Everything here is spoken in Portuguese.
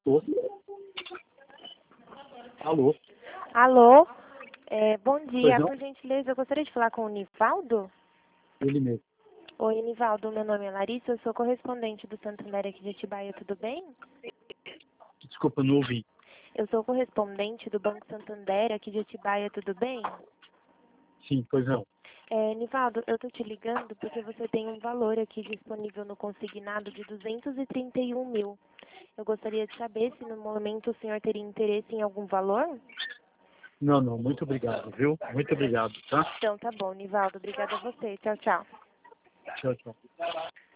Tô. Alô? Alô? Bom dia. Pois não? Por gentileza, eu gostaria de falar com o Nivaldo. Ele mesmo. Oi, Nivaldo. Meu nome é Larissa. Eu sou correspondente do Santander aqui de Atibaia. Tudo bem? Desculpa, não ouvi. Eu sou correspondente do Banco Santander aqui de Atibaia. Tudo bem? Sim, pois não. Nivaldo, eu tô te ligando porque você tem um valor aqui disponível no consignado de 231 mil. Eu gostaria de saber se no momento o senhor teria interesse em algum valor? Não, não. Muito obrigado, viu? Muito obrigado, tá? Então tá bom, Nivaldo. Obrigada a você. Tchau, tchau. Tchau, tchau.